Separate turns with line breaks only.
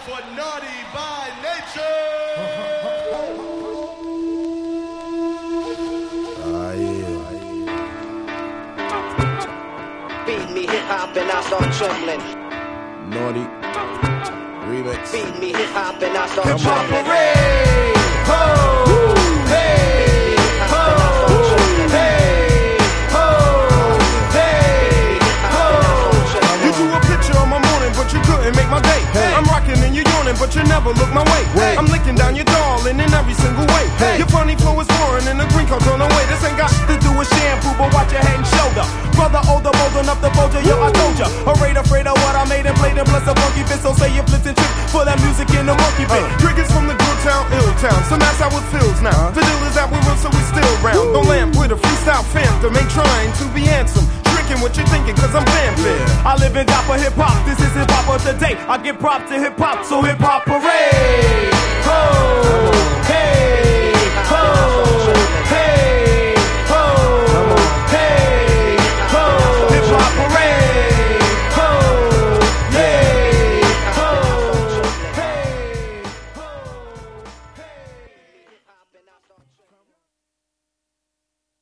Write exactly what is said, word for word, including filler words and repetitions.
for Naughty by Nature.
Ah, yeah.
Beat me hip hop and I start trembling.
Naughty remix.
Beat me hip hop and I start
Come on.
trembling.
Parade! Ho! Hey! Ho! Hey! Ho! Hey! Ho! You drew a picture of my morning, but you couldn't make my day. Hey. I'm rocking and you're yawning, but you never look my way. Hey. I'm licking down your darling in every single way. Hey. Your funny flow is foreign and the green card's on the way. This ain't got to do with shampoo, but watch your head and shoulder. Brother older, bold enough to fold you, yo, I told ya. Afraid, afraid of what I made and played and bless a funky bit. So say you flipped and tripped for that music in the monkey pit. Uh. Triggers from the good town, ill town. So that's how it feels now. Uh. The deal is that we real, so we still round. Woo. The lamp with a freestyle phantom ain't trying to be handsome. Drinking what you thinking, cause I'm vamping. Yeah. I live and die for hip hop. This is hip hop of today. I give prop to hip hop, so hip hop parade. Ho!